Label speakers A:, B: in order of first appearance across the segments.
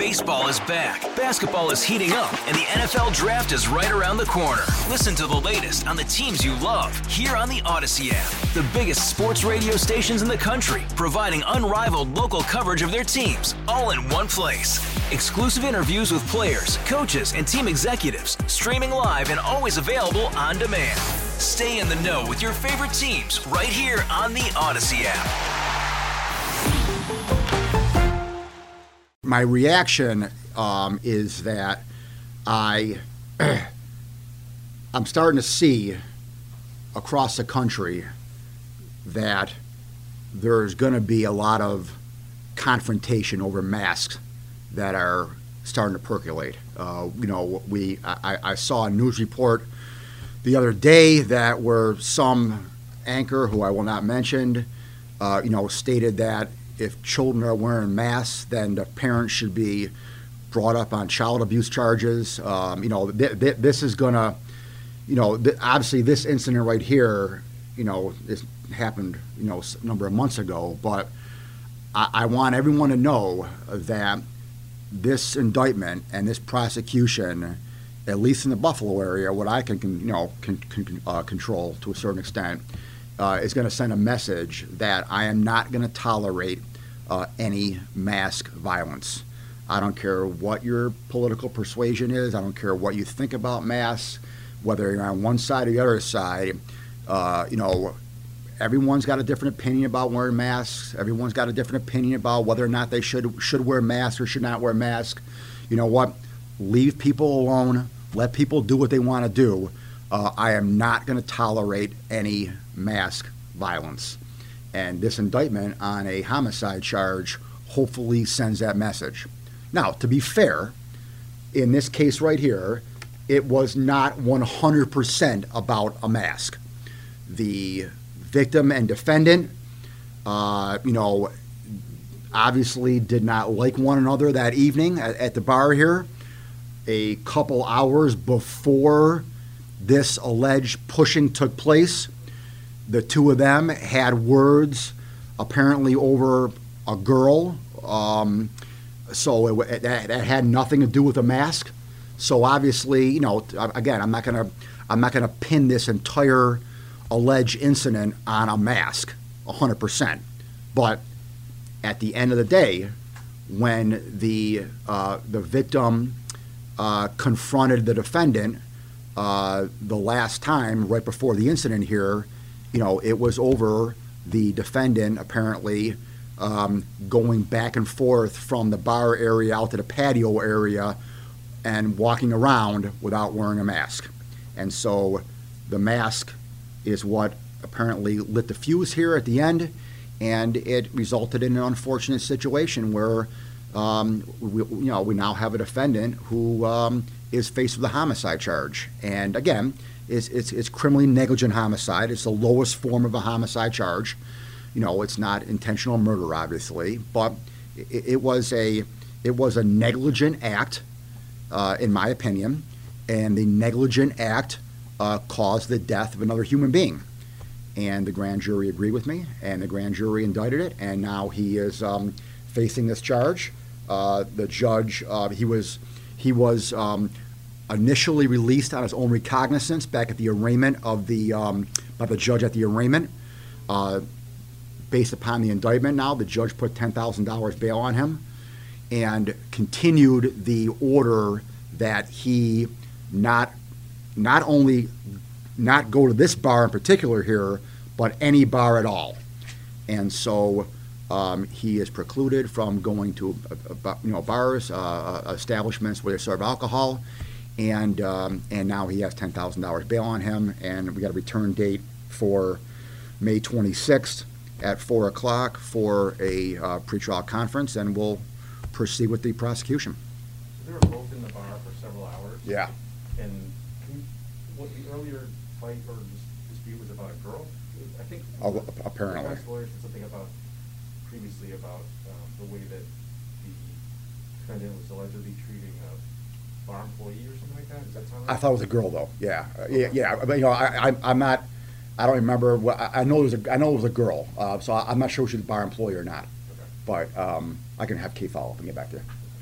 A: Baseball is back, basketball is heating up, and the NFL Draft is right around the corner. Listen to the latest on the teams you love here on the Odyssey app. The biggest sports radio stations in the country, providing unrivaled local coverage of their teams, all in one place. Exclusive interviews with players, coaches, and team executives, streaming live and always available on demand. Stay in the know with your favorite teams right here on the Odyssey app.
B: My reaction is that I'm starting to see across the country that there's going to be a lot of confrontation over masks that are starting to percolate. I saw a news report the other day that where some anchor, who I will not mention, stated that if children are wearing masks, then the parents should be brought up on child abuse charges. This is going to, obviously this incident right here, this happened, a number of months ago. But I want everyone to know that this indictment and this prosecution, at least in the Buffalo area, what I can control to a certain extent, is going to send a message that I am not going to tolerate any mask violence. I don't care what your political persuasion is. I don't care what you think about masks, whether you're on one side or the other side. Everyone's got a different opinion about wearing masks. Everyone's got a different opinion about whether or not they should wear masks or should not wear masks. You know what? Leave people alone. Let people do what they want to do. I am not going to tolerate any mask violence. And this indictment on a homicide charge hopefully sends that message. Now, to be fair, in this case right here, it was not 100% about a mask. The victim and defendant, obviously did not like one another that evening at the bar here. A couple hours before this alleged pushing took place, the two of them had words apparently over a girl. So that had nothing to do with a mask. So obviously, again, I'm not gonna pin this entire alleged incident on a mask 100%. But at the end of the day, when the victim confronted the defendant the last time, right before the incident here, it was over the defendant apparently going back and forth from the bar area out to the patio area and walking around without wearing a mask. And so the mask is what apparently lit the fuse here at the end, and it resulted in an unfortunate situation where we now have a defendant who is faced with a homicide charge. And again, it's criminally negligent homicide. It's the lowest form of a homicide charge. It's not intentional murder, obviously, but it was a negligent act, in my opinion, and the negligent act caused the death of another human being. And the grand jury agreed with me, and the grand jury indicted it, and now he is facing this charge. The judge, he was initially released on his own recognizance back at the arraignment of by the judge at the arraignment. Based upon the indictment now, the judge put $10,000 bail on him and continued the order that he not only not go to this bar in particular here, but any bar at all. And so he is precluded from going to bars, establishments where they serve alcohol, and now he has $10,000 bail on him, and we got a return date for May 26th at 4 o'clock for a pretrial conference, and we'll proceed with the prosecution.
C: So they were both in the bar for several hours?
B: Yeah.
C: And what the earlier fight or dispute was about a girl? I think
B: apparently.
C: The lawyer said something previously about the way that the defendant was allegedly treating a bar employee or something like that. Does that sound right?
B: I thought it was a girl, though. Yeah. Yeah. But, I'm not. I don't remember. I know it was a girl. So I'm not sure if she's a bar employee or not.
C: Okay.
B: But I can have Kate follow up and get back to you.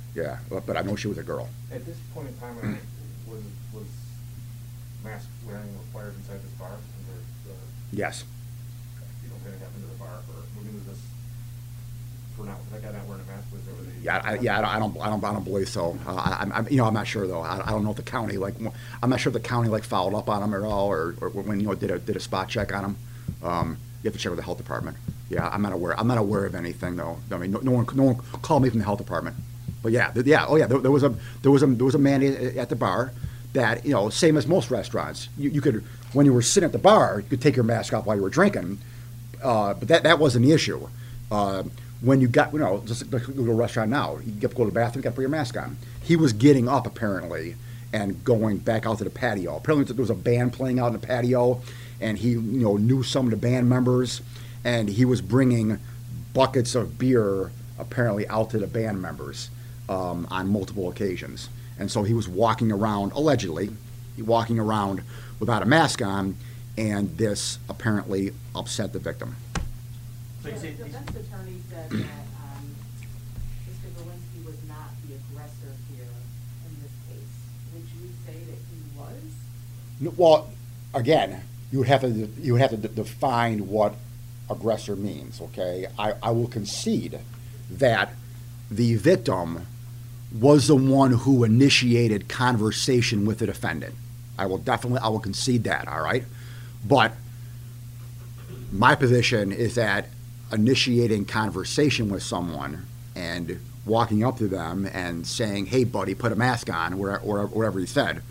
B: Yeah, but I know she was a girl.
C: At this point in time, was mask wearing required inside this bar?
B: Yes.
C: You know, what happened to the bar for moving to this? For now, that guy not wearing a mask was over the.
B: Yeah, I don't believe so. I'm not sure though. I don't know if the county I'm not sure if the county followed up on him at all, or when did a spot check on him. You have to check with the health department. Yeah, I'm not aware of anything though. I mean, no one called me from the health department. But there was a man at the bar that, same as most restaurants. You could, when you were sitting at the bar, you could take your mask off while you were drinking. But that wasn't the issue. When you got, just like go to a restaurant now, you get to go to the bathroom, you got to put your mask on. He was getting up apparently and going back out to the patio. Apparently there was a band playing out in the patio, and he, knew some of the band members, and he was bringing buckets of beer apparently out to the band members on multiple occasions. And so he was walking around, allegedly, without a mask on, and this apparently upset the victim.
D: So the defense attorney said that Mr. Berlinski was not the aggressor here in this case. Would you say that he was?
B: No, well, again, you would have to define what aggressor means. Okay, I will concede that the victim was the one who initiated conversation with the defendant. I will concede that. All right, but my position is that initiating conversation with someone and walking up to them and saying, "Hey, buddy, put a mask on," or whatever he said,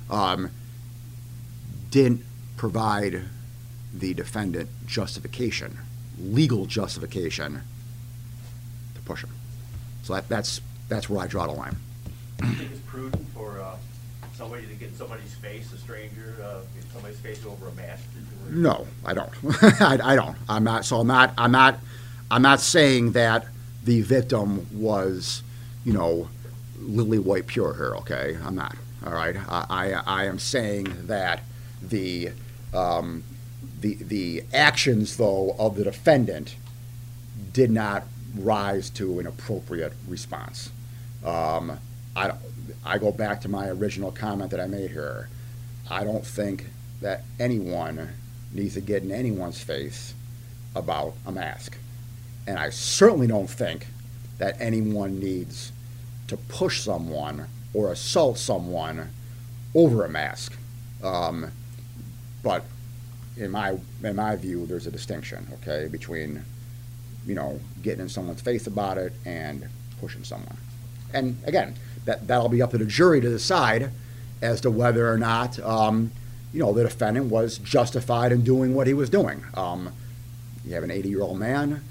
B: didn't provide the defendant legal justification to push him. So that's where I draw the line.
E: Do you think it's prudent for somebody to get in somebody's face, a stranger, get somebody's face over a mask situation?
B: No, I don't. I don't. I'm not. So I'm not saying that the victim was, lily white pure here. Okay, I'm not. All right. I am saying that the actions though of the defendant did not rise to an appropriate response. I go back to my original comment that I made here. I don't think that anyone needs to get in anyone's face about a mask. And I certainly don't think that anyone needs to push someone or assault someone over a mask. But in my view, there's a distinction, okay, between, getting in someone's face about it and pushing someone. And again, that'll be up to the jury to decide as to whether or not, the defendant was justified in doing what he was doing. You have an 80-year-old man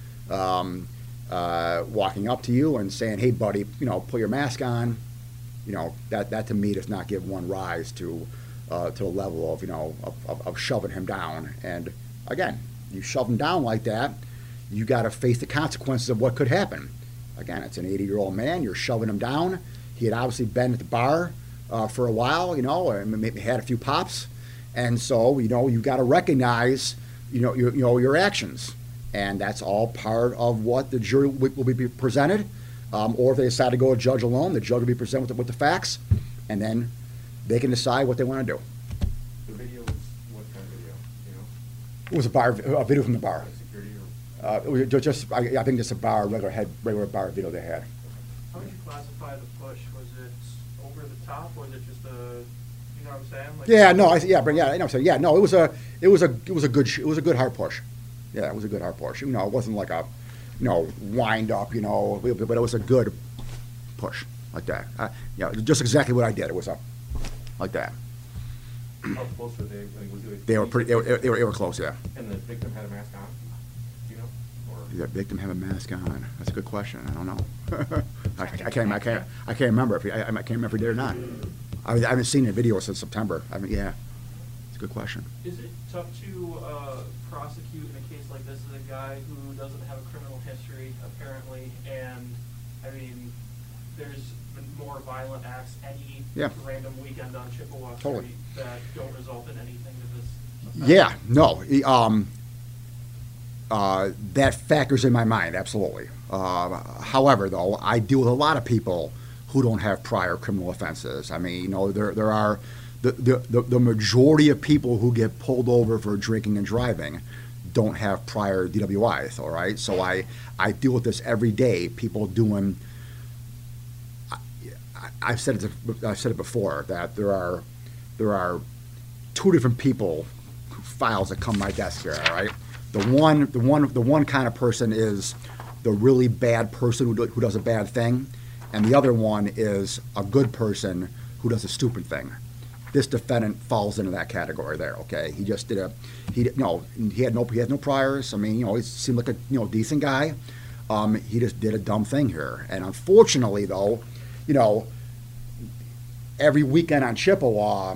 B: walking up to you and saying, "Hey, buddy, put your mask on." That to me does not give one rise to the level of shoving him down. And again, you shove him down like that, you got to face the consequences of what could happen. Again, it's an 80-year-old man. You're shoving him down. He had obviously been at the bar for a while, and maybe had a few pops. And so, you got to recognize, your actions. And that's all part of what the jury will be presented. Or if they decide to go a judge alone, the judge will be presented with the facts. And then they can decide what they want to do.
C: The video was what kind of video?
B: It was a video from the bar.
C: Security or?
B: It was just, I think just a regular bar video they had.
F: How would you classify the push? Was it over the top, or was it just a, you know what I'm saying? It was a good hard push. Yeah, it was a good hard push. It wasn't like a, wind up, but it was a good push like that. Just exactly what I did. It was like that.
C: How close were they?
B: They were pretty. They were close. Yeah.
C: And the victim had a mask on. Do you know? Or
B: Did the victim have a mask on? That's a good question. I don't know. I can't remember if I can't remember if he did or not. I haven't seen the video since September. Yeah, it's a good question.
F: Is it tough to prosecute in a case like this as a guy who doesn't have a criminal history, apparently, and, there's been more violent acts any random weekend on Chippewa Street that don't result in anything to this effect?
B: Yeah, no. That factors in my mind, absolutely. However, though, I deal with a lot of people who don't have prior criminal offenses. I mean, there are the majority of people who get pulled over for drinking and driving don't have prior DWIs, all right? So I deal with this every day, people doing, I've said it before, that there are two different people, files that come to my desk here, all right? The one kind of person is the really bad person who does a bad thing, and the other one is a good person who does a stupid thing. This defendant falls into that category there. Okay, he just did he had no priors. I mean, he seemed like a decent guy. He just did a dumb thing here, and unfortunately, though, every weekend on Chippewa,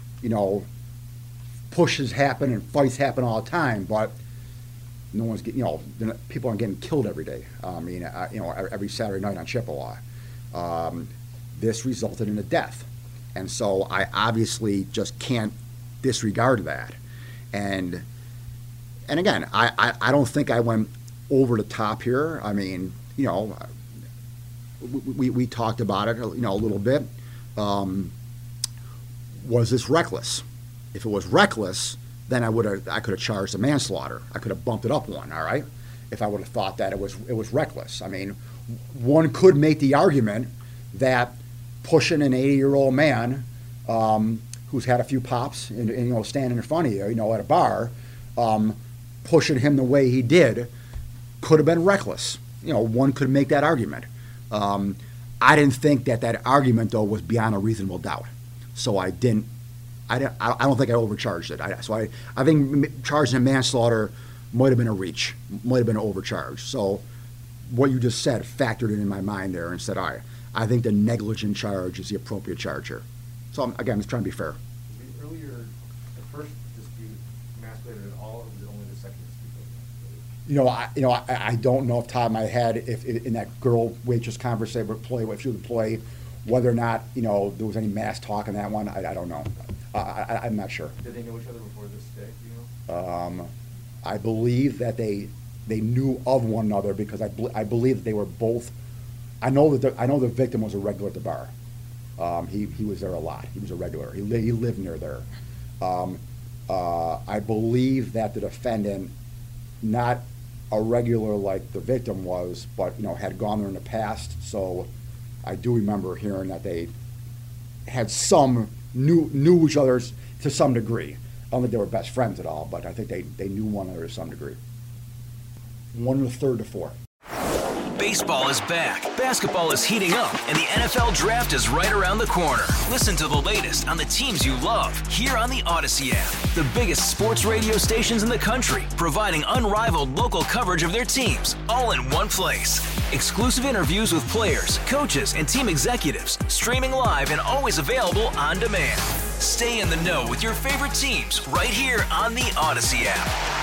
B: pushes happen and fights happen all the time, but no one's getting, people aren't getting killed every day. I mean, every Saturday night on Chippewa. This resulted in a death. And so I obviously just can't disregard that. And again, I don't think I went over the top here. I mean, we talked about it, a little bit. Was this reckless? If it was reckless, then I could have charged a manslaughter. I could have bumped it up one, all right? If I would have thought that it was reckless. I mean, one could make the argument that pushing an 80-year-old man who's had a few pops and standing in front of you, at a bar, pushing him the way he did could have been reckless. One could make that argument. I didn't think that argument, though, was beyond a reasonable doubt. So I don't think I overcharged it. I think charging a manslaughter might have been a reach, might have been an overcharge. So what you just said factored in my mind there and said, all right, I think the negligent charge is the appropriate charge here. So again, I'm just trying to be fair.
C: Earlier, the first dispute emasculated at all, or was it only the second dispute?
B: I don't know off the top of my head if in that girl waitress conversation if she would play, whether or not there was any mass talk in that one. I don't know. I'm not sure.
C: Did they know each other before this day? Do you know?
B: I believe that they knew of one another because I believe that they were both. I know the victim was a regular at the bar. He was there a lot. He was a regular. He lived near there. I believe that the defendant, not a regular like the victim was, but had gone there in the past. So I do remember hearing that they had knew each other to some degree. I don't think they were best friends at all, but I think they knew one another to some degree. 1/3 to 4.
A: Baseball is back, basketball is heating up, and the NFL Draft is right around the corner. Listen to the latest on the teams you love here on the Odyssey app. The biggest sports radio stations in the country, providing unrivaled local coverage of their teams, all in one place. Exclusive interviews with players, coaches, and team executives, streaming live and always available on demand. Stay in the know with your favorite teams right here on the Odyssey app.